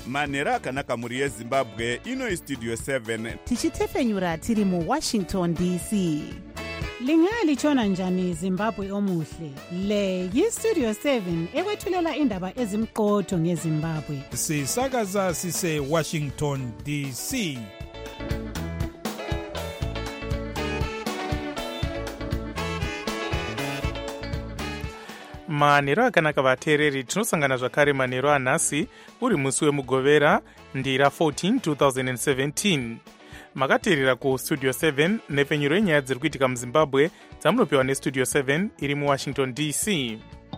manhero akanaka mhuri yezimbabwe. Ino istudio 7 tichitefenyura tiri muWashington DC. Lingalitshona njani Zimbabwe omuhle? Le yistudio 7 ekwethulela indaba ezimqotho ngeZimbabwe. Sisakaza sise Washington DC. manhero akanaka vateereri, tinosangana zvakare manhero anhasi uri musi wemugovera ndira 14 2017. makateerera kustudio 7 nepfenyuro yenyaya dziri kuitika muzimbabwe dzamunopiwa nestudio 7 iri muwashington DC.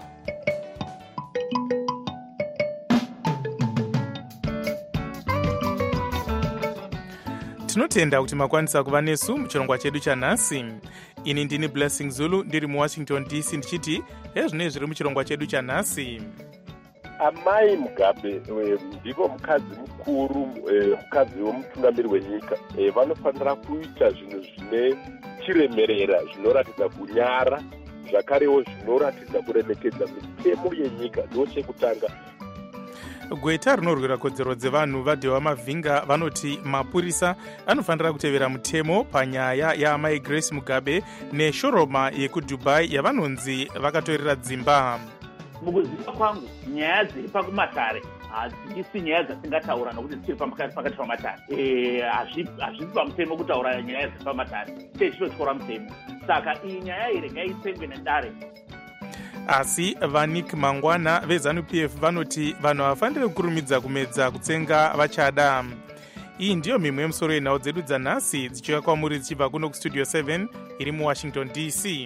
tinotenda kuti makwanisa kuva nesu muchirongwa chedu chanhasi. ini ndini Blessing Zulu ndiri muwashington DC ndichiti ezvinei zviri muchirongwa chedu chanhasi. Amai Mugabe ndivo mukadzi mukuru, mukadzi womutungamiri wenyika. Vanofanira kuita zvinhu zvine chiremerera, zvinoratidza kunyara, zvakarewo zvinoratidza kuremekedza mitemo yenyika. Ndo chekutanga. Gweta rinorwira kodzero dzevanhu vaDhewa Mavhinga vanoti mapurisa anofanira kutevera mutemo panyaya yaamai Grace Mugabe neshoroma yekuDubai yavanonzi vakatorera dzimba. Mukuziva kwangu nyaya dziri pakumatare hadzisi nyaya dzasingataura nokuti dziri pakati pamatare. Hazvisi pamutemo kutaura nyaya dziri pamatare, chinotyora mutemo. Saka iyi nyaya iri ngaitsengwe nedare. Asi vaNick Mangwana veZANU-PF vanoti vanhu havafaniri kukurumidza kumedza kutsenga vachada. Iyi ndiyo mimwe yemusoro yenhau dzedu dzanhasi dzichiuya kwamuri dzichibva kuno kustudio 7 iri muWashington DC.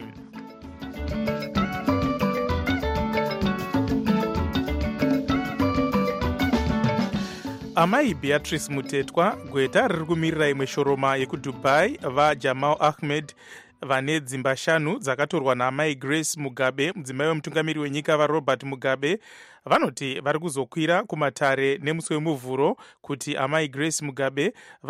amai Beatrice Mutetwa, gweta riri kumirira imwe shoroma yekuDubai vaJamal Ahmed vane dzimba 5 dzakatorwa naamai Grace Mugabe, mudzimai wemutungamiri wenyika vaRobert Mugabe, vanoti vari kuzokwira kumatare nemusi wemuvhuro kuti amai Grace Mugabe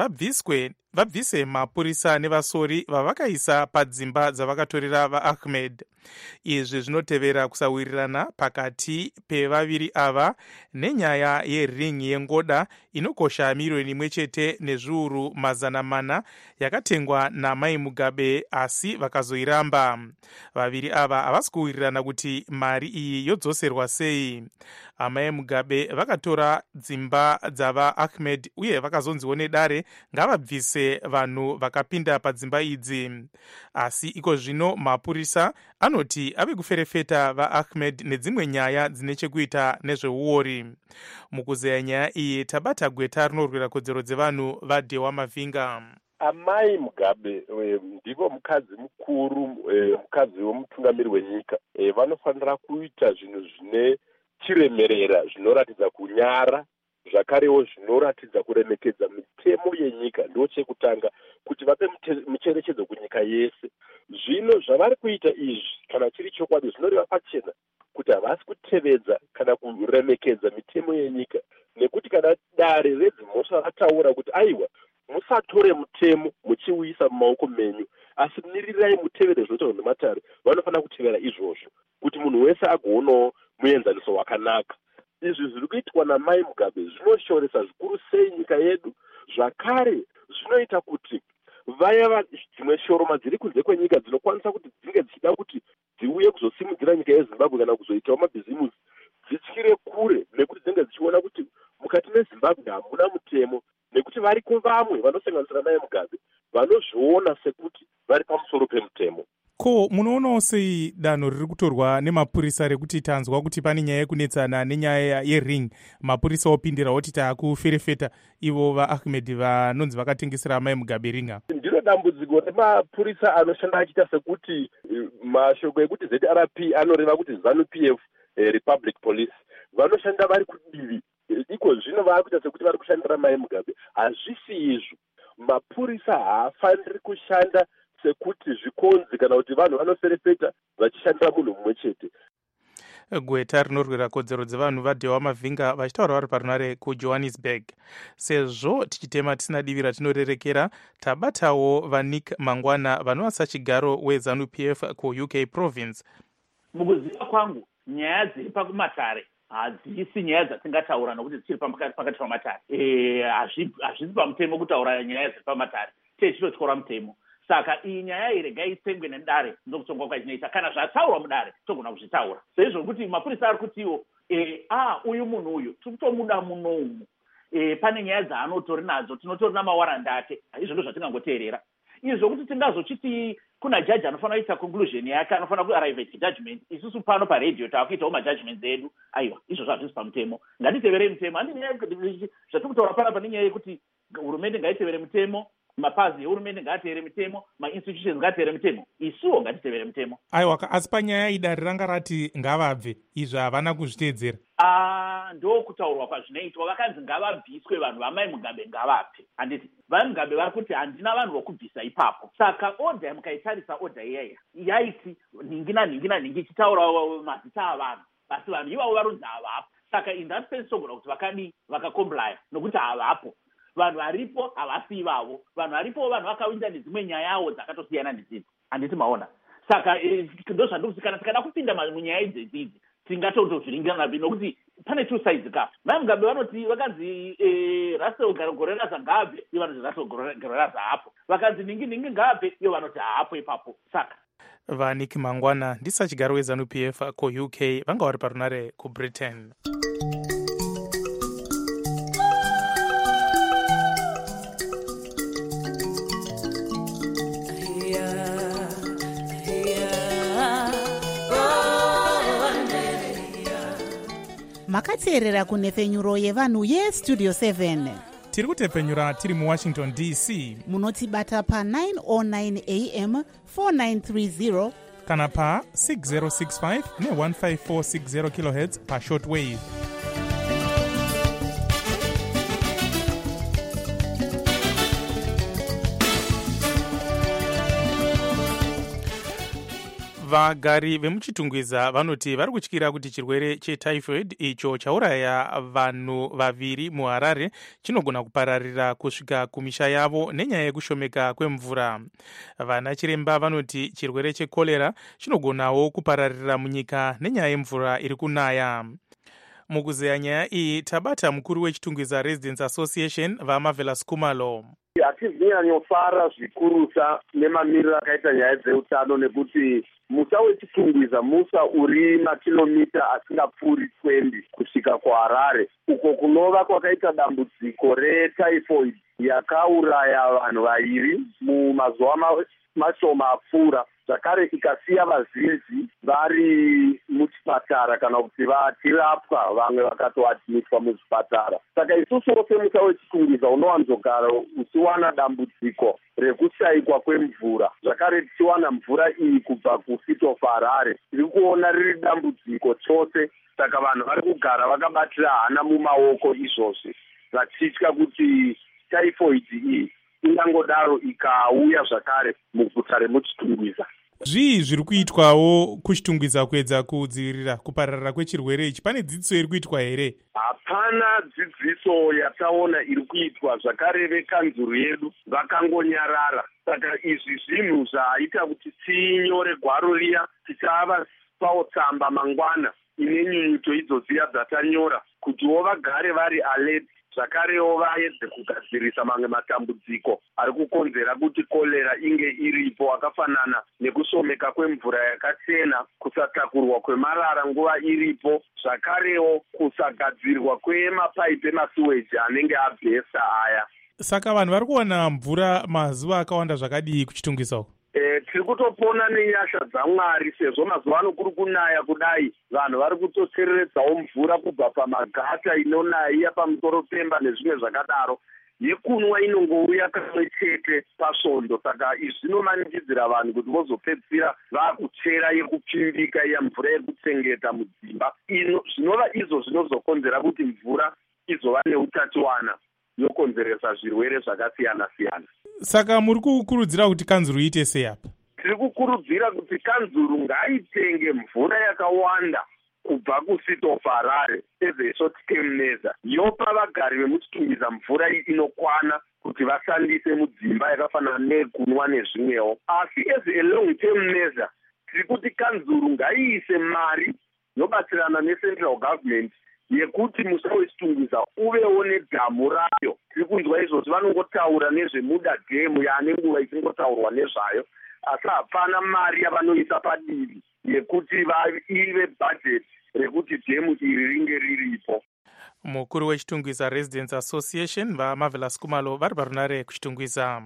vabvise mapurisa nevasori vavakaisa padzimba dzavakatorera vaAhmed. Izvi zvinotevera kusawirirana pakati pevaviri ava nenyaya yering yengoda inokosha miriyoni 1 nezviuru 400 yakatengwa naamai Mugabe asi vakazoiramba. Vaviri ava havasi kuwirirana kuti mari iyi yodzoserwa sei. amai Mugabe vakatora dzimba dzavaAhmed uye vakazonziwo nedare ngavabvise vanhu vakapinda padzimba idzi. Asi iko zvino mapurisa anoti ave kuferefeta vaAhmed nedzimwe nyaya dzine chekuita nezveuori. mukuzeya nyaya iyi tabata gweta rinorwira kodzero dzevanhu vaDhewa Mavhinga. Amai Mugabe ndivo mukadzi mukuru, mukadzi womutungamiri wenyika. Vanofanira kuita zvinhu zvine chiremerera, zvinoratidza kunyara, zvakarewo zvinoratidza kuremekedza mitemo yenyika. Ndo chekutanga kuti vape mucherechedzo kunyika yese. Zvino zvavari kuita izvi kana chiri chokwadi zvinoreva pachena kuti havasi kutevedza kana kuremekedza mitemo yenyika, nekuti kana dare redzimhosva rataura kuti aiwa musatore mutemo muchiuisa mumaoko menyu, asi miririrai mutevere zvinotaurwa nematare. Vanofanira kutevera izvozvo kuti munhu wese agoonawo muenzaniso wakanaka. Izvi zviri kuitwa namai Mugabe zvinoshoresa zvikuru sei nyika yedu. Zvakare zvinoita kuti vaya dzimwe shoroma dziri kunze kwenyika dzinokwanisa kuti dzinge dzichida kuti dziuye kuzosimudzira nyika yeZimbabwe kana kuzoitawo mabhizimusi dzityire kure, nekuti dzinenge dzichiona kuti mukati meZimbabwe hamuna mutemo, nekuti vari kuvamwe vanosanganisira mai Mugabe vanozviona sekuti vari pamusoro pemutemo. Ko munoonawo sei danho riri kutorwa nemapurisa rekuti tanzwa kuti pane nyaya yekunetsana nenyaya yering, mapurisa opindira oti taakuferefeta ivo vaAhmed vanonzi vakatengesera amai Mugabe ringa? Ndiro dambudziko remapurisa anoshanda achiita sekuti mashoko ekuti ZRP anoreva kuti ZANU-PF Republic Police vanoshanda vari kudivi. Iko zvino vakuita sekuti vari kushandira mai Mugabe. Hazvisi izvo. Mapurisa haafaniri kushanda sekuti zvikonzi kana kuti vanhu vanoferefeta vachishandira munhu mumwe chete. Gweta rinorwira kodzero dzevanhu vaDhewa Mavhinga vachitaura vari parunare kuJohannesburg. Sezvo tichitema tisina divi ratinorerekera, tabatawo vaNick Mangwana vanovasa chigaro weZANU-PF kuUK province. Mukuziva kwangu nyaya dziri pakumatare hadzisi nyaya dzatingataura nokuti dzichiri pakati pamatare. Hazvisi pamutemo kutaura nyaya dziri pamatare, tichitotyora mutemo. Saka iyi nyaya iyi regai itsengwe nedare ndokutonga kwachinoita. Kana zvataurwa mudare togona kuzvitaura. Saizvo kuti mapurisa ari kutiwo uyu munhu uyu tiri kutomuda munomu. Pane nyaya dzaanotori nadzo, tinotori namawarandi ake. Izvo ndo zvatingangoteerera. Izvo kuti tingazochiti kuna jaji anofanira kuita conclusion yake, anofanira kuarrive judgment. Isusu pano paredhiyo taakuitawo majudgments edu. Aiwa, izvo zvazvisi pamutemo. Ngatitevere mutemo. Zvatiri kutaura panapa nenyaya yekuti hurumende ngaitevere mutemo, mapazi ehurumende ngaatevere mutemo, mainstitutions ngaatevere mutemo. Isuwo ngatitevere mutemo. Aiwa, asi panyaya idari ranga rati ngavabve, izvo havana kuzviteedzera. Ndo kutaurwa kwazvinoitwa. Vakanzi ngavabviswe vanhu vamai Mugabe ngavabve. Handiti vai Mugabe vari kuti handina vanhu vokubvisa ipapo. Saka odha mukaitarisa odha iyaiya yaiti ningi ichitaura mazita avanhu, asi vanhu ivavo varonzi havapo. Saka in that sense togona kuti vakadii vakakomplaya nokuti havapo. Vanhu varipo havasi ivavo. Vanhu varipo vanhu vakawinda nedzimwe nyayawo dzakatosiyana nedzidzi. Handiti maona. Saka ndo zvandikuti kana tikada kupinda munyaya idzidzi tingatozviringira napi nokuti pane two sides ka. Mai Mugabe vanoti vakanzi Russell Goreraza ngabve, ivo vanoti Russell Goreraza hapo. Vakanzi ningi ngabve, ivo vanoti hapo ipapo. Saka vaNick Mangwana ndisachigaro weZanu-PF ku-UK vanga vari parunare kuBritain. Makateerera kunefenyuro yevanhu yestudio 7. Tiri kutepfenyura tiri muWashington DC. Munotibata pa 909 AM 4930 kana pa 6065 ne15460 kHz pa shortwave. Vagari vemuchitungwiza vanoti vari kutyira kuti chirwere chetyphoid icho chauraya vanhu vaviri muHarare chinogona kupararira kusvika kumisha yavo nenyaya yekushomeka kwemvura. Vana chiremba vanoti chirwere chekorera chinogonawo kupararira munyika nenyaya yemvura iri kunaya. Mukuzeya nyaya iyi tabata mukuru wechitungwiza Residents Association vaMarvelous Kumalo. Hatizinyanyofara zvikurusa nemamiriro akaita nyaya dzeutano nekuti musa wechitungwiza musa uri makilomita asingapfuuri 20 kusvika kuHarare, uko kunova kwakaita dambudziko retyphoid yakauraya vanhu vaviri mumazuva mashoma apfuura, zvakare ikasiya vazhinji vari muchipatara kana kuti vachirapwa, vamwe vakatoadmitwa muzvipatara. Saka isusuwo semusa wechitungwiza unowanzogara uchiwana dambudziko rekushayikwa kwemvura, zvakare tichiwana mvura iyi kubva kuScity of Harare. Tiri kuona riri dambudziko chose, saka vanhu vari kugara vakabatira hana mumaoko izvozvi, vachitya kuti typhoid iyi ingangodaro ikauya zvakare muguta remuchitungwiza. Zvii zviri kuitwawo kuchitungwiza kuedza kudzivirira kupararira kwechirwere ichi? Pane dzidziso iri kuitwa here? Hapana dzidziso yataona iri kuitwa, zvakare vekanzuru yedu vakangonyarara. Saka izvi zvinhu zvaita kuti tinyore gwaro riya tichava pawo tsamba mangwana ine nyunyuto idzodziya dzatanyora kutiwo vagare vari alert, zvakarewo vaedze kugadzirisa mamwe matambudziko ari kukonzera kuti korera inge iripo, akafanana nekushomeka kwemvura yakachena, kusatakurwa kwemarara nguva iripo, zvakarewo kusagadzirwa kwemapaipi emasiweji anenge abhesa aya. Saka vanhu vari kuwana mvura mazuva akawanda zvakadii kuchitungwiza uko? Tiri kutopona nenyasha dzaMwari, sezvo mazuva ano kuri kunaya kudai, vanhu vari kutotsereredzawo mvura kubva pamagata inonaya iya pamusoro pemba nezvimwe zvakadaro. Yekunwa inongouya kamwe chete pasvondo. Saka izvi zvinomanikidzira vanhu kuti vozopedzisira vakuchera yekupfimbika iya mvura yekutsengeta mudzimba. Zvinova izvo zvinozokonzera kuti mvura izova neutachiwana, yokonzeresa zvirwere zvakasiyana-siyana. Saka muri kukurudzira kuti kanzuru iite sei apa? Tiri kukurudzira kuti kanzuru ngaitenge mvura yakawanda kubva kuScity of Harare as a short term measure, yopa vagari vemuchitungwiza mvura inokwana kuti vashandise mudzimba yakafanana nekunwa nezvimwewo. Asi as a long term measure, tiri kuti kanzuru ngaiise mari yobatsirana necentral government yekuti musa wechitungwiza uvewo nedhamu rayo. Tiri kunzwa izvozvo vanongotaura nezvemuda dhemu yaane nguva ichingotaurwa nezvayo, asi hapana mari yavanoisa padivi yekuti ive bhajeti rekuti dhemu iri ringe riripo. Mukuru wechitungwiza Residents Association vaMarvelous Kumalo vari parunare kuchitungwiza.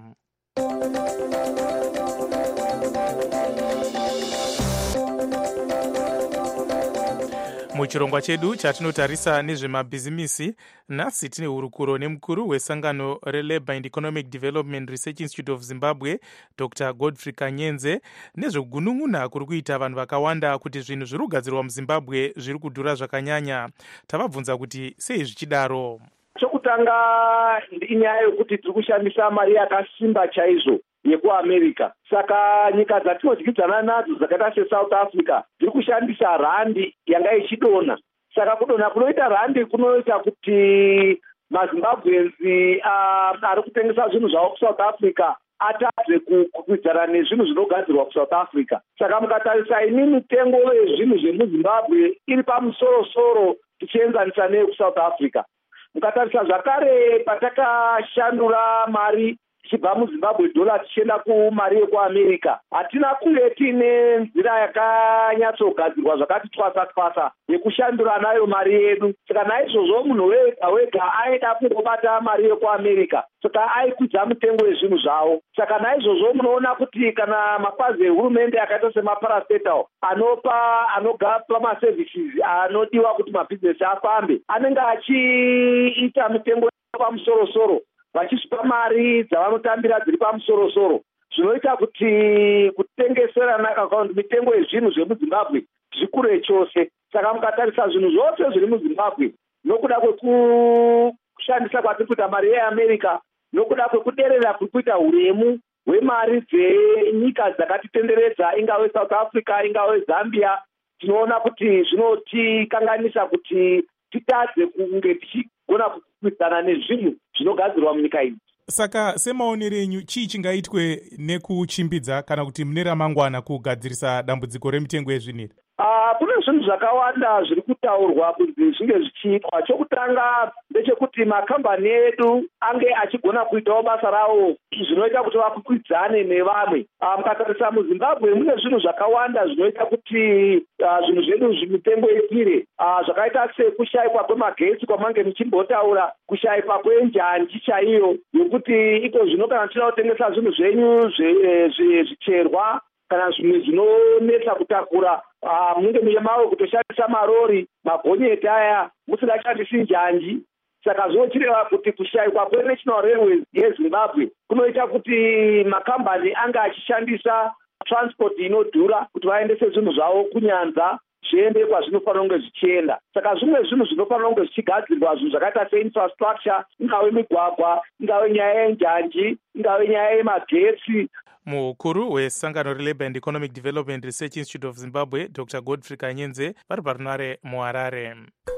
Muchirongwa chedu chatinotarisa nezvemabhizimisi, nhasi tine hurukuro nemukuru wesangano reLabour and Economic Development Research Institute of Zimbabwe, Dr. Godfrey Kanyenze, nezvekunun'una kuri kuita vanhu vakawanda kuti zvinhu zviri kugadzirwa muZimbabwe zviri kudhura zvakanyanya. Tavabvunza kuti sei zvichidaro. Chokutanga inyaya yokuti tiri kushandisa mari yakasimba chaizvo yekuAmerica. Saka nyika dzatinodyidzana nadzo dzakaita seSouth Africa dziri kushandisa randi yanga ichidona. Saka kudona kunoita randi kunoita kuti maZimbabwenzi ari kutengesa zvinhu zvavo kuSouth Africa atadze kukwidzana nezvinhu zvinogadzirwa kuSouth Africa. Saka mukatarisa ini mitengo yezvinhu zvemuZimbabwe iri pamusoro-soro tichienzanisa neyekuSouth Africa. Mukatarisa zvakare patakashandura mari tichibva muZimbabwe dola tichienda kumari yekuAmerica, hatina kunge tiine nzira yakanyatsogadzirwa zvakati twasa yekushandura nayo mari yedu. Saka naizvozvo munhu wega aida kungobata mari yekuAmerica, saka aikwidza mutengo wezvinhu zvavo. Saka naizvozvo munoona kuti kana mapazi ehurumende akaita semaparastatal anogapa maservices anodiwa kuti mabhizinesi afambe, anenge achiita mitengo pamusoro-soro, vachisvipa mari dzavanotambira dziri pamusoro-soro, zvinoita kuti kutengeserana mitengo yezvinhu zvemuZimbabwe zvikure chose. Saka mukatarisa zvinhu zvose zviri muZimbabwe, nokuda kwekushandisa kwatiri kuita mari yeAmerica, nokuda kwekuderera kuri kuita huremu hwemari dzenyika dzakatitenderedza, ingave South Africa, ingave Zambia, tinoona kuti zvinotikanganisa kuti titadze kunge tichigona kukwikwidzana nezvinhu zvinogadzirwa munyika idzi. Saka semaonero enyu chii chingaitwe nekuchimbidza kana kuti mune ramangwana kugadzirisa dambudziko remitengo yezvinhu? Kune zvinhu zvakawanda zviri kutaurwa kuti zvinge zvichiitwa. Chokutanga ndechekuti makambani edu ange achigona kuitawo basa rawo zvinoita kuti vakwikwidzane nevamwe. Mukatarisa muZimbabwe mune zvinhu zvakawanda zvinoita kuti zvinhu zvedu mitengo ikwire, zvakaita sekushayikwa kwemagetsi kwamange muchimbotaura, kushayikwa kwenjanji chaiyo yokuti iko zvino kana tichida kutengesa zvinhu zvenyu zvicherwa kana zvimwe zvinonetsa kutakura, munenge muye mavo kutoshandisa marori, magonyeti aya, musingashandisi njanji. Saka zvochireva kuti kushayikwa kweNational Railways yeZimbabwe kunoita kuti makambani anga achishandisa transport inodhura kuti vaendese zvinhu zvavo kunyanza zviende kwazvinofanira kunge zvichienda. Saka zvimwe zvinhu zvinofanira kunge zvichigadzirwa, zvinhu zvakaita seinfrastructure, ingave migwagwa, ingave nyaya yenjanji, ingave nyaya yemagetsi. Mukuru wesangano reLabour and Economic Development Research Institute of Zimbabwe, Dr. Godfrey Kanyenze, vari parunare muHarare.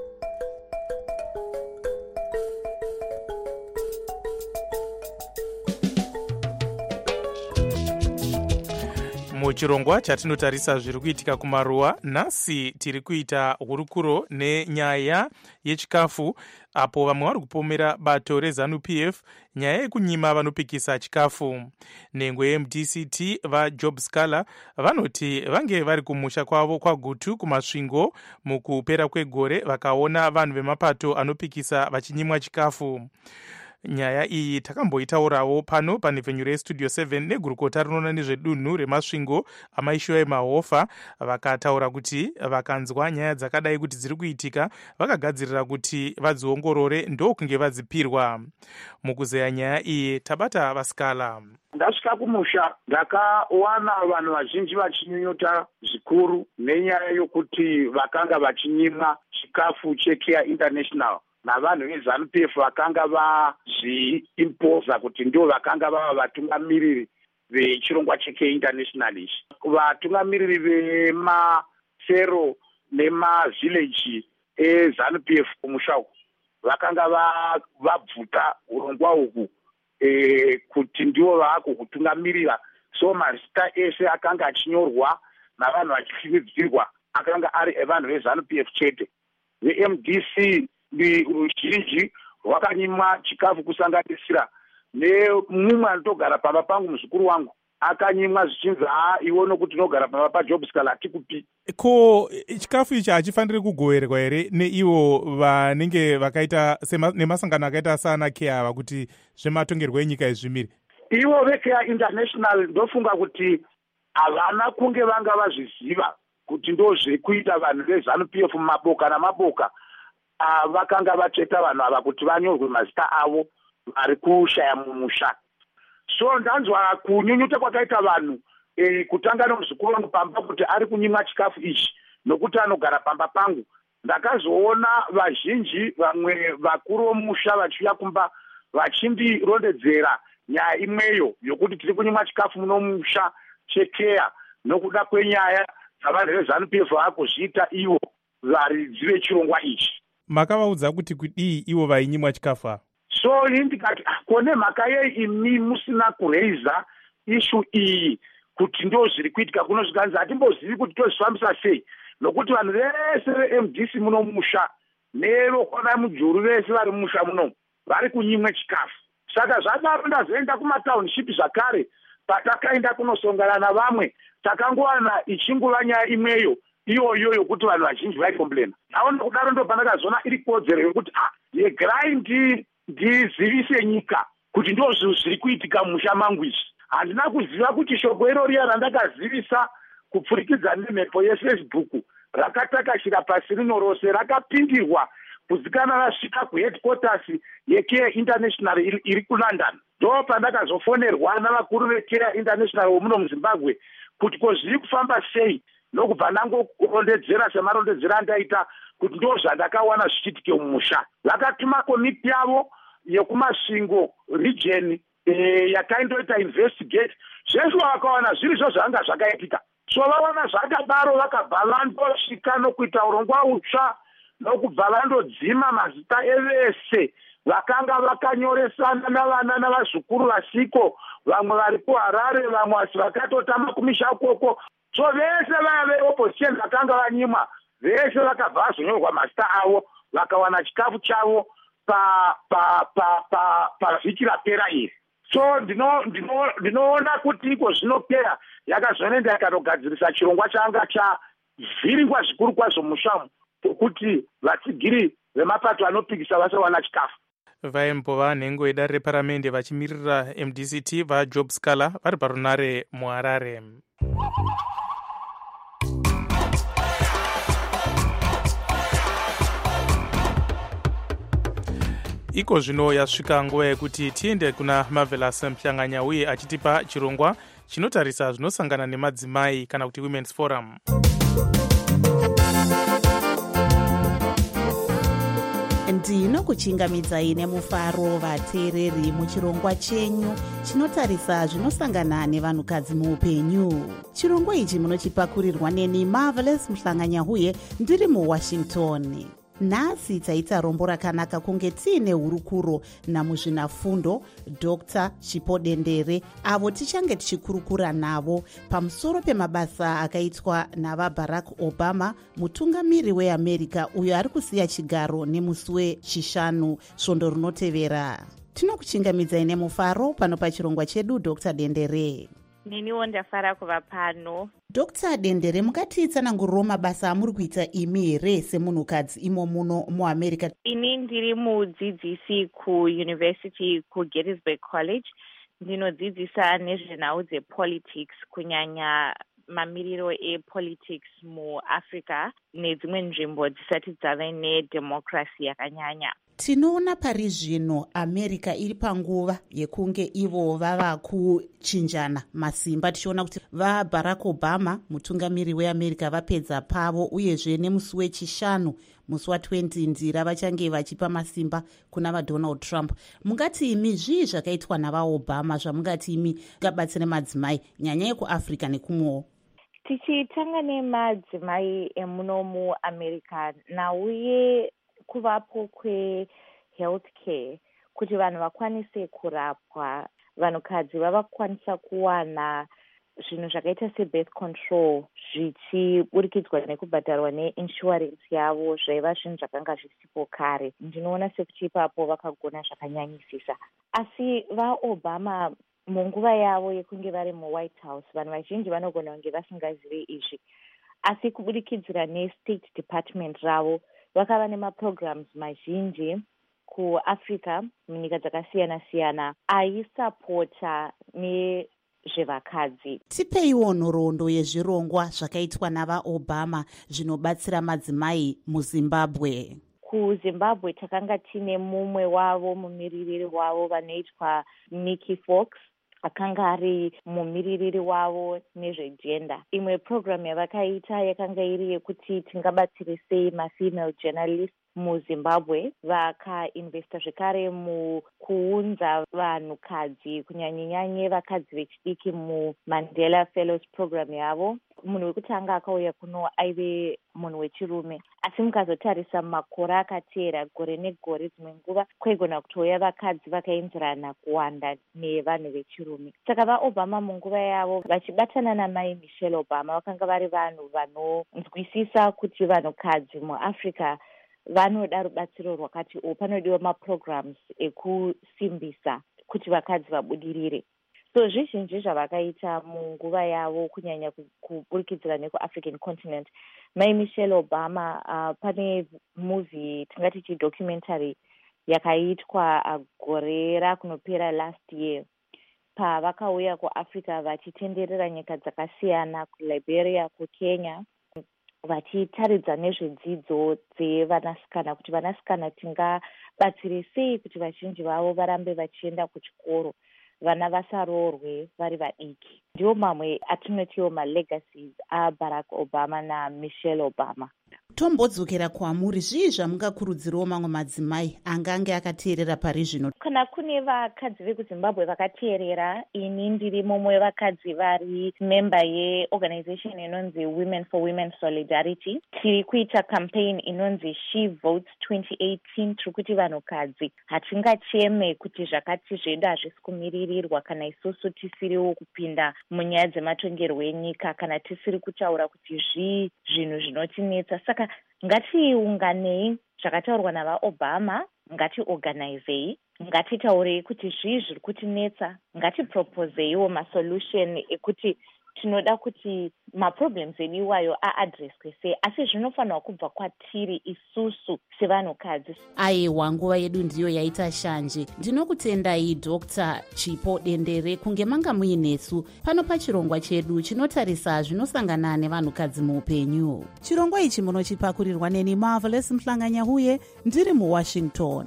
Muchirongwa chatinotarisa zviri kuitika kumaruwa, nhasi tiri kuita hurukuro nenyaya yechikafu, apo vamwe vari kupomera bato reZANU-PF nyaya yekunyima vanopikisa chikafu. Nhengo yeMDCT vaJob Scala vanoti vange vari kumusha kwavo kwaGutu kumasvingo mukupera kwegore vakaona vanhu vemapato anopikisa vachinyimwa chikafu. Nyaya iyi takamboitaurawo pano panhepfenyuro yeStudio 7 negurukota rinoona nezvedunhu remasvingo amaishiwa Mahofa, vakataura kuti vakanzwa nyaya dzakadai kuti dziri kuitika vakagadzirira kuti vadziongorore ndokunge vadzipirwa. Mukuzeya nyaya iyi tabata vaScala. Ndasvika kumusha ndakawana vanhu vazhinji vachinyunyuta zvikuru nenyaya yokuti vakanga vachinyima chikafu cheCare International navanhu veZANU-PF vakanga vazviimpoza kuti ndio vakanga vava vatungamiriri vechirongwa cheCare International ichi. Vatungamiriri vemasero nemavhileji eZANU-PF kumusha uku vakanga vabvuta urongwa uku kuti ndio vakuhutungamirira. So mazita ese akanga achinyorwa navanhu vachifiridzirwa akanga ari evanhu veZANU-PF chete. VeMDC ruzhinji rwakanyimwa chikafu kusanganisira nemumwe anotogara pamba pangu muzukuru wangu akanyimwa zvichinzi iwo nokuti unogara pamba paJobscala hatikupi. Ko chikafu ichi hachifaniri kugoverwa here neivo vanenge vakaita nemasangano akaita sana KEA ava kuti zvematongerwo enyika ezvimiri? Ivo veKEA International ndofunga kuti havana kunge vanga vazviziva kuti ndo zviri kuita vanhu veZANU-PF mumaboka namaboka vakanga vatsveta vanhu ava kuti vanyorwe mazita avo vari kushaya mumusha. So ndanzwa kunyunyuta kwakaita vanhu kutanga nomuzukuru wangu pamba kuti ari kunyimwa chikafu ichi nokuti anogara pamba pangu. Ndakazoona vazhinji vamwe vakuru vomusha vachiuya kumba vachindirondedzera nyaya imweyo yokuti tiri kunyimwa chikafu munomusha cheKEA nokuda kwenyaya dzavanhu veZANU-PF vakuzviita ivo varidzi vechirongwa ichi. Makavaudza kuti kudii ivo vainyimwa chikafu ava? So ndikati kone mhaka yei imi musina kureiza ishu iyi kuti ndo zviri kuitika kunosvikanzi hatimbozivi kuti tozvifambisa sei, nokuti vanhu vese veMDC munomusha nevokwana mujuru vese vari mumusha muno vari kunyimwe chikafu. Saka zvadaro ndazoenda kumatownship zvakare patakaenda kunosongana navamwe takangowana ichingova nyaya imweyo iyoyo yokuti vanhu vazhinji vaikomplena. Aona kudaro ndo pandakazoona iri kodzero yokuti yegirai ndizivise nyika kuti ndo zvinhu zviri kuitika mumusha mangu izvi. Handina kuziva kuti shoko iro riya randakazivisa kupfurikidza nemhepo yeFacebook rakatakashira pasi rino rose rakapindirwa kuzikana rasvika kuheadquarters yeKEA International iri kuLondon. Ndo pandakazofonerwa navakuru veKEA International womuno muZimbabwe kuti ko zviri kufamba sei, nokubva ndangokurondedzera semarondedzero andaita kuti ndo zvandakawana zvichiitike mumusha. Vakatuma komiti yavo yekumasvingo region yakaindoita investigate zveshe vakawana zviri zvo zvanga zvakaitika. So vawana zvakadaro vakabva vandosvika nokuita urongwa utsva nokubva vandodzima mazita evese vakanga vakanyoresana navana navazukuru vasiko, vamwe vari kuHarare, vamwe vasi vakatotama kumisha koko. So vese vaya veopposition vakanga vanyimwa vese vakabva vazonyorwa mazita avo vakawana chikafu chavo pavhiki rapera iri. So ndinoona kuti iko zvino KEA yakazonenda ikatogadzirisa chirongwa changa chavhiringwa zvikuru kwazvo mushamu kuti vatsigiri vemapato anopikisa vasawana chikafu. vaimbova nhengo yedare reparamende vachimirira MDCT vaJobscala vari parunare muHarare. Iko zvino yasvika nguva yekuti tiende kuna Marvelous Mhlanganya uye achitipa chirongwa chinotarisa zvinosangana nemadzimai kana kuti Women's Forum. ndinokuchingamidzai nemufaro vateereri muchirongwa chenyu chinotarisa zvinosangana nevanhukadzi muupenyu. chirongwa ichi munochipakurirwa neni Marvelous Mhlanganya uye ndiri muWashington. nhasi taita rombo rakanaka kunge tiine hurukuro namuzvinafundo Dr. Chipo Dendere avo tichange tichikurukura navo pamusoro pemabasa akaitwa navaBarack Obama, mutungamiri weAmerica uyo ari kusiya chigaro nemusi wechishanu svondo rinotevera. tinokuchingamidzai nemufaro pano pachirongwa chedu Dr. Dendere. neniwo ndafara kuva pano. Dr. Dendere, mukatitsanangurirawo mabasa amuri kuita imi here semunhukadzi imo muno muAmerica? ini ndiri mudzidzisi kuuniversity kuGettysburg College. ndinodzidzisa nezvenhau dzepolitics, kunyanya mamiriro epolitics muAfrica nedzimwe nzvimbo dzisati dzave nedemocracy yakanyanya. tinoona pari zvino America iri panguva yekunge ivo vava kuchinjana masimba, tichiona kuti vaBarack Obama mutungamiri weAmerica vapedza pavo, uyezve nemusi wechishanu musi wa20 ndira vachange vachipa masimba kuna vaDonald Trump. mungati imi zvii zvakaitwa navaObama zvamungati imi ngabatsire madzimai nyanya yekuAfrica nekumwewo? tichitanga nemadzimai emuno muAmerica nauye kuvapo kwehealthcare kuti vanhu vakwanise kurapwa, vanhukadzi vava kukwanisa kuwana zvinhu zvakaita sebirth control zvichiburikidzwa nekubhadharwa neinsurance yavo zvaiva zvinhu zvakanga zvisipo kare. Ndinoona sekuti ipapo vakagona zvakanyanyisisa. Asi vaobama munguva yavo yekunge vari muwhite house vanhu vazhinji vanogona kunge vasingazivi izvi, asi kubudikidzira nestate department ravo vakava nemaprograms mazhinji kuafrica munyika dzakasiyana-siyana aisapota nezvevakadzi. Tipeiwo nhoroondo yezvirongwa zvakaitwa navaobama zvinobatsira madzimai muzimbabwe. KuZimbabwe takanga tine mumwe wavo mumiririri wavo vanoitwa Nikki Fox akanga ari mumiririri wavo nezvegender. Imwe program yavakaita yakanga iri yekuti tingabatsire sei mafemale journalists muZimbabwe. Vakainvesta zvekare mukuunza vanhukadzi kunyanyanyanye vakadzi vechidiki muMandela Fellows program yavo. Munhu wekutanga akauya kuno aive munhu wechirume, asi mukazotarisa makore akateera gore negore dzimwe nguva kwaigona kutouya vakadzi vakaenzerana kuwanda nevanhu vechirume. Saka vaobama munguva yavo vachibatana namai Michelle Obama vakanga vari vanhu vanonzwisisa kuti vanhukadzi muAfrica vanoda rubatsiro rwakati panodiwa maprograms ekusimbisa kuti vakadzi vabudirire. So zvizhinji zvavakaita munguva yavo kunyanya kuburikidzira nekuAfrican continent. Mai Michelle Obama pane movie tingati chidocumentary yakaitwa gore rakunopera last year pavakauya kuAfrica vachitenderera nyika dzakasiyana kuLiberia, kuKenya, vachitaridza nezvedzidzo dzevanasikana kuti vanasikana tingabatsire sei kuti vazhinji vavo varambe vachienda kuchikoro, vana vasaroorwe vari vadiki. Ndiwo mamwe atinotiwo malegacies aBarack Obama naMichelle Obama. Tombodzokera kwamuri, zvii zvamungakurudzirawo mamwe madzimai angange akateerera pari zvino? Kana kune vakadzi vekuZimbabwe vakateerera, ini ndiri mumwe vakadzi vari memba yeorganization inonzi Women for Women Solidarity. Tiri kuita campaign inonzi She Votes 2018. Tiri kuti vanhukadzi hatingacheme kuti zvakati zvedu hazvisi kumiririrwa kana isusu tisiriwo kupinda munyaya dzematongerwo enyika, kana tisiri kutaura kuti zvinhu zvinotinetsa. Saka ngatiunganei zvakataurwa navaobama, ngatiorganizei, ngatitaurei kuti zviri kutinetsa, ngatipropozeiwo masolution ekuti tinoda kuti maproblems edu iwayo aadreswe sei, asi zvinofanirwa kubva kwatiri isusu sevanhukadzi. Aiwa, nguva yedu ndiyo yaita shanje. Ndinokutendai Dr. Chipo Dendere kunge manga muinesu pano pachirongwa chedu chinotarisa zvinosangana nevanhukadzi muupenyu. Chirongwa ichi munochipakurirwa neni Marvelous Mhlanganyahuye ndiri muWashington.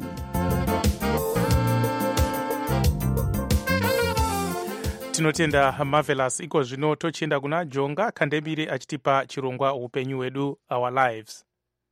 Tinotenda Marvelous. Iko zvino tochienda kuna Jonga Kandembire achitipa chirongwa upenyu hwedu, Our Lives.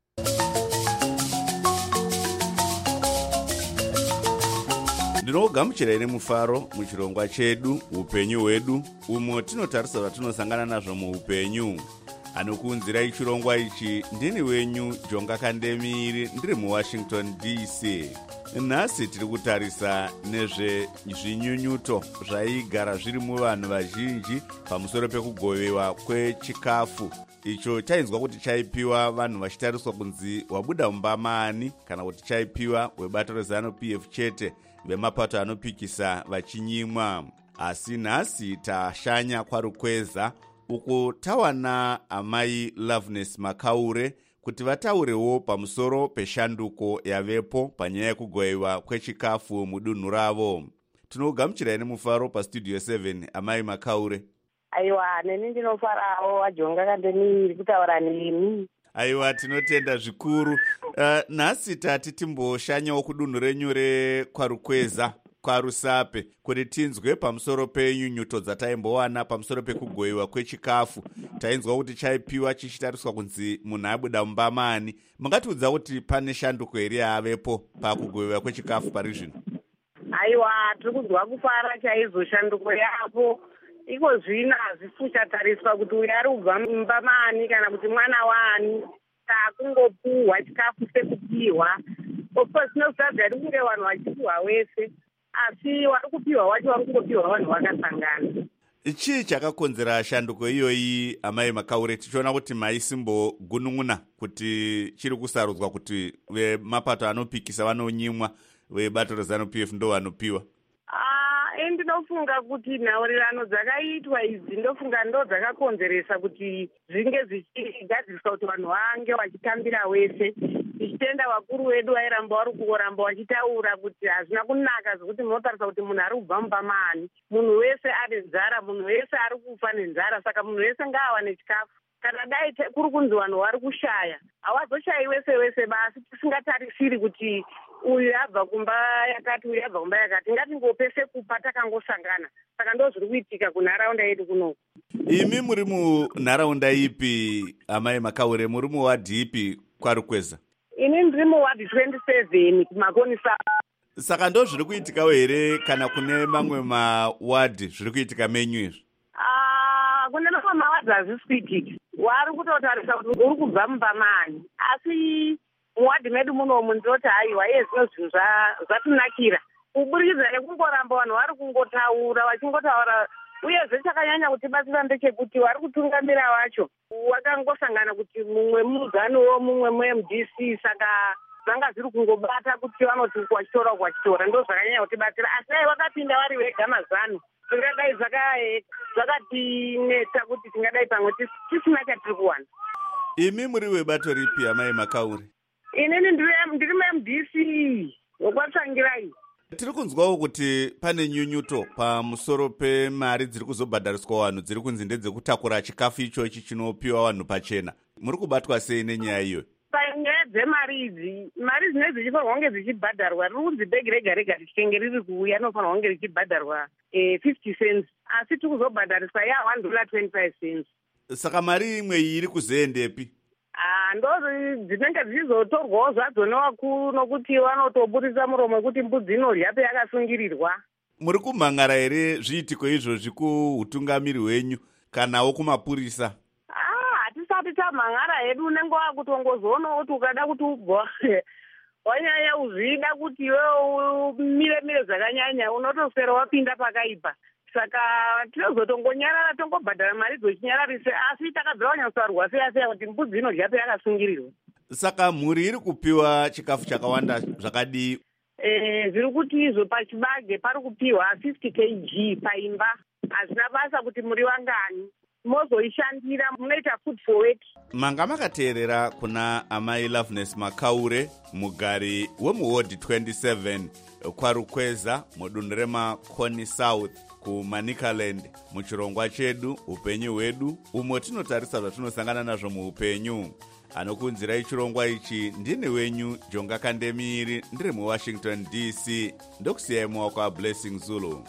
Ndinogamuchira ine mufaro muchirongwa chedu upenyu hwedu, umo tinotarisa zvatinosangana nazvo muupenyu. Anokuunzirai chirongwa ichi ndini wenyu Jonga Kandembire ndiri muWashington DC. Nhasi tiri kutarisa nezvezvinyunyuto zvaigara zviri muvanhu vazhinji pamusoro pekugovewa kwechikafu icho chainzwa kuti chaipiwa vanhu vachitariswa kunzi wabuda mumba maani, kana kuti chaipiwa webato reZANU-PF chete, vemapato anopikisa vachinyimwa. Asi nhasi tashanya kwarukweza uko tawana amai Loveness Makaure kuti vataurewo pamusoro peshanduko yavepo panyaya yekugoiwa kwechikafu mudunhu ravo. Tinogamuchira ine mufaro pastudio 7 amai Makaure. Aiwa, neni ndinofarawo Jonga Kandembire kutaura nemi. Aiwa, tinotenda zvikuru. Nhasi tati timboshanyawo kudunhu renyu rekwarukweza kwaRusape kuti tinzwe pamusoro penyunyuto dzataimbowana pamusoro pekugoiwa kwechikafu. Tainzwa kuti chaipiwa chichitariswa kunzi munhu abuda mumba maani. Mungatiudza kuti pane shanduko here yavepo pakugoiwa kwechikafu pari zvino? Aiwa, tiri kunzwa kufara chaizvo shanduko yapo. Iko zvino hazvisi kuchatariswa kuti uyu ari kubva mumba maani kana kuti mwana waani. Takungopuhwa chikafu sekupiwa. Of course tinozviziva kuti kunge vanhu vachipiwa wese, asi vari kupiwa wacho vari kungopiwa vanhu vakasangana. chii chakakonzera shanduko iyoyi amai Makaure? Tichiona kuti maisimbogunun'una kuti chiri kusarudzwa kuti vemapato anopikisa vanonyimwa, vebato reZANU-PF ndo vanopiwa. Ndinofunga kuti nhaurirano dzakaitwa idzi ndofunga ndo dzakakonzeresa kuti zvinge zvichigadziriswa kuti vanhu vange vachitambira wese, tichitenda vakuru vedu vairamba vari kuramba vachitaura kuti hazvina kunaka zvokuti munotarisa kuti munhu ari kubva mubamani, munhu wese ane nzara, munhu wese ari kufa nenzara, saka munhu wese ngaava nechikafu. Kana dai kuri kunzi vanhu vari kushaya, havazoshayi wese wese basi, tisingatarisiri kuti uyu abva kumba yakati, uyu abva kumba yakati. Ngatingopese kupa takangosangana. Saka ndo zviri kuitika kunharaunda yedu kunoku. Imi muri munharaunda ipi amai Makaure? Muri muwadhi ipi kwaRukweza? Ini ndiri muwadhi 27 kumakonisa. Saka ndo zviri kuitikawo here kana kune mamwe mawadhi zviri kuitika menyu izvi? Kune mamwe mawadhi hazvisi kuitika. Wari kutotarisa kuti uri kubva mubamani. Asi muwadhi medu munomu ndinoti haiwa zvino zvinhu zvatinakira kuburikidza nekungoramba vanhu vari kungotaura vachingotaura, uyezve chakanyanya kutibatsira ndechekuti vari kutungamira vacho vakangosangana kuti mumwe muzanuwo mumwe muMDC, saka zvanga zviri kungobata kuti vanoti kwachitora ndo zvakanyanya kutibatsira. Asi dai vakapinda vari vega mazanu tingadai zvakatinetsa kuti tingadai pamwe tisina chatiri kuwana. Imi muri webato ripi amai Makaure? Inini ndiri muMDC wokwaTsangirai. Tiri kunzwawo kuti pane nyunyuto pamusoro pemari dziri kuzobhadhariswa vanhu, dziri kunzi ndedzekutakura chikafu ichochi chinopiwa vanhu pachena. Muri kubatwa sei nenyaya iyo? Panyaya dzemari idzi, mari dzinenge dzichifanirwa kunge dzichibhadharwa, riri kunzi bhegi rega rega richitenge riri kuuya rinofanirwa kunge richibhadharwa 50 cents, asi tiri kuzobhadhariswa $1.25 cents. Saka mari imwe iyi iri kuzoendepi? Ndo dzinenge dzichizotorwawo zvadzo nevakuru, nokuti vanotoburitsa muromo wekuti mbudzi inorya payakasungirirwa. Muri kumhangara here zviitiko izvozvi kuutungamiri hwenyu kanawo kumapurisa? Hatisati tamhangara hedu, unenge wakutongozoonawo kuti ukada kuti wanyanya uzvida kuti iwe umire zvakanyanya unotoswera wapinda pakaipa. Saka tinozotongonyarara tongobhadhara mari dzochinyararise, asi takabvira wanyatsarwa seya kuti mbudzi inorya payakasungirirwa. Saka mhuri iri kupiwa chikafu chakawanda zvakadii? Zviri kuti izvo pachibage pari kupiwa 50 kg paimba. Hazvina basa kuti muri wangani, mozoishandira munoita food for weight. Manga makateerera kuna amai Loveness Makaure, mugari wemuward 27 kwaRukweza mudunhu reMakoni South kuManicaland, muchirongwa chedu upenyu hwedu, umo tinotarisa zvatinosangana nazvo muupenyu. Anokunzirai chirongwa ichi ndini wenyu Jonga Kandemiri, ndiri muWashington DC. Ndokusiyai mumaoko aBlessing Zulu.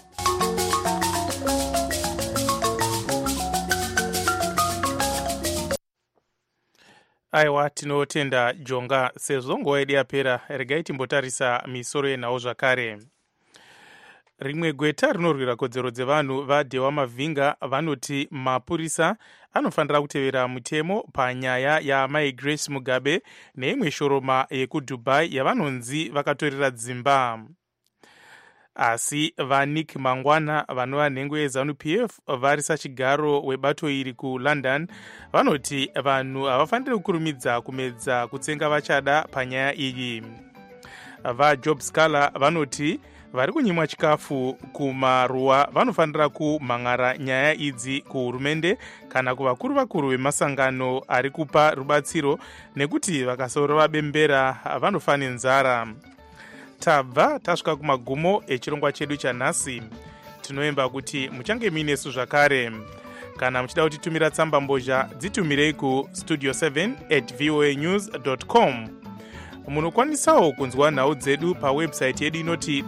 Aiwa, tinotenda Jonga. Sezvo nguva yedu yapera, regai timbotarisa misoro yenhau zvakare. Rimwe gweta rinorwira kodzero dzevanhu vaDhewa Mavhinga vanoti mapurisa anofanira kutevera mutemo panyaya yaMai Grace Mugabe neimwe shoroma yekuDubai yavanonzi vakatorera dzimba. Asi vaNick Mangwana vanova nhengo yeZANU-PF vari sachigaro webato iri kuLondon vanoti vanhu havafaniri kukurumidza kumedza kutsenga vachada panyaya iyi. VaJob Scala vanoti vari kunyimwa chikafu kumaruwa vanofanira kumhangara nyaya idzi kuhurumende kana kuvakuru vemasangano ari kupa rubatsiro, nekuti vakasaurova bembera vanofa nenzara. Tabva tasvika kumagumo echirongwa chedu chanhasi. Tinoemba kuti muchange muinesu zvakare. Kana muchida kutitumira tsamba mbozha, dzitumirei kustudio7@voanews.com. Munokwanisawo kunzwa nhau dzedu pawebsite yedu inoti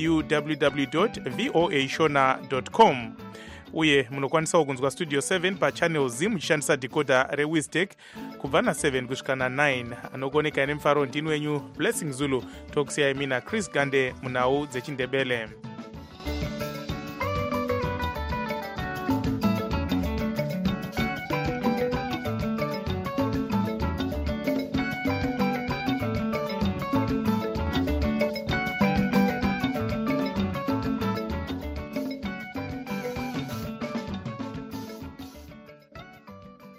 www.voashona.com. Uye munokwanisawo kunzwa Studio 7 pachannel Z muchishandisa decoder reWiztech kubva na7 kusvika na9. Anokoneka nemufaro ndini wenyu Blessing Zulu, tokusiyai mina Chris Gande munhau dzechiNdebele.